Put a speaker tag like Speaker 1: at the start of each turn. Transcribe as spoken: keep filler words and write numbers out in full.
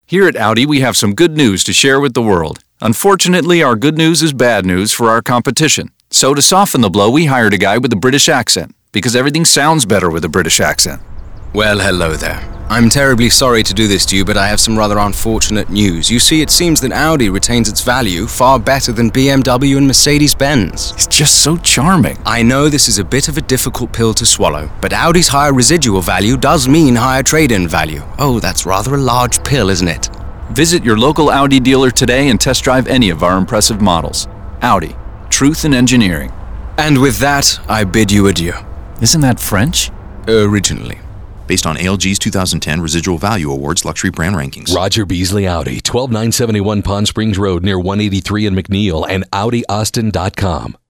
Speaker 1: Here at Audi, we have some good news to share with the world. Unfortunately, our good news is bad news for our competition. So to soften the blow, we hired a guy with a British accent, because everything sounds better with a British accent.
Speaker 2: Well, hello there. I'm terribly sorry to do this to you, but I have some rather unfortunate news. You see, it seems that Audi retains its value far better than B M W and Mercedes-Benz.
Speaker 1: It's just so charming.
Speaker 2: I know this is a bit of a difficult pill to swallow, but Audi's higher residual value does mean higher trade-in value. Oh, that's rather a large pill, isn't it?
Speaker 1: Visit your local Audi dealer today and test drive any of our impressive models. Audi, truth in engineering.
Speaker 2: And with that, I bid you adieu.
Speaker 1: Isn't that French?
Speaker 2: Originally.
Speaker 3: Based on A L G's two thousand ten Residual Value Awards Luxury Brand Rankings.
Speaker 4: Roger Beasley Audi, twelve nine seventy-one Pond Springs Road near one eighty-three in McNeil, and Audi Austin dot com.